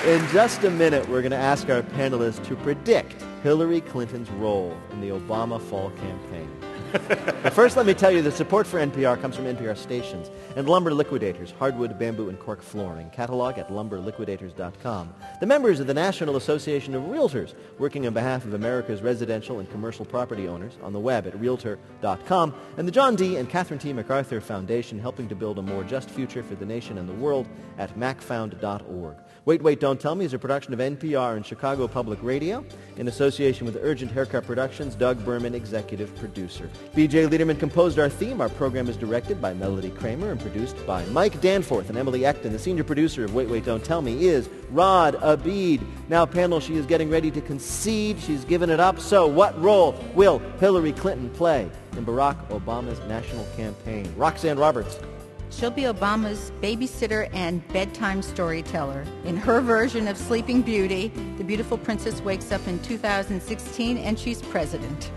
In just a minute, we're going to ask our panelists to predict Hillary Clinton's role in the Obama fall campaign. But first, let me tell you that support for NPR comes from NPR stations and Lumber Liquidators, hardwood, bamboo, and cork flooring. Catalog at lumberliquidators.com. The members of the National Association of Realtors, working on behalf of America's residential and commercial property owners, on the web at realtor.com. And the John D. and Catherine T. MacArthur Foundation, helping to build a more just future for the nation and the world at macfound.org. Wait, Wait, Don't Tell Me is a production of NPR and Chicago Public Radio in association with Urgent Haircut Productions, Doug Berman, executive producer. B.J. Liederman composed our theme. Our program is directed by Melody Kramer and produced by Mike Danforth and Emily Ecton. The senior producer of Wait, Wait, Don't Tell Me is Rod Abid. Now, panel, she is getting ready to concede. She's given it up. So what role will Hillary Clinton play in Barack Obama's national campaign? Roxanne Roberts. She'll be Obama's babysitter and bedtime storyteller. In her version of Sleeping Beauty, the beautiful princess wakes up in 2016 and she's president.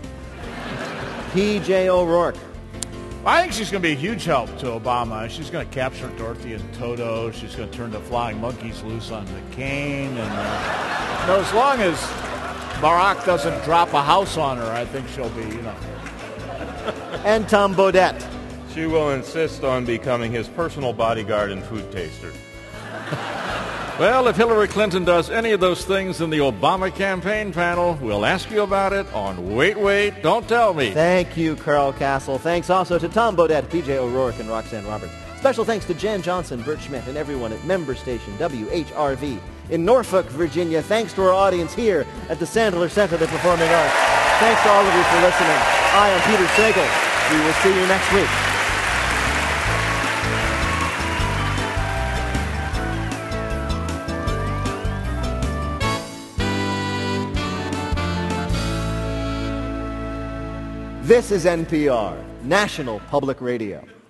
P.J. O'Rourke. I think she's going to be a huge help to Obama. She's going to capture Dorothy and Toto. She's going to turn the flying monkeys loose on McCain. And as long as Barack doesn't drop a house on her, I think she'll be, And Tom Bodette. She will insist on becoming his personal bodyguard and food taster. Well, if Hillary Clinton does any of those things in the Obama campaign panel, we'll ask you about it on Wait, Wait, Don't Tell Me. Thank you, Carl Castle. Thanks also to Tom Bodette, P.J. O'Rourke, and Roxanne Roberts. Special thanks to Jan Johnson, Bert Schmidt, and everyone at member station WHRV in Norfolk, Virginia. Thanks to our audience here at the Sandler Center of the Performing Arts. Thanks to all of you for listening. I am Peter Sagal. We will see you next week. This is NPR, National Public Radio.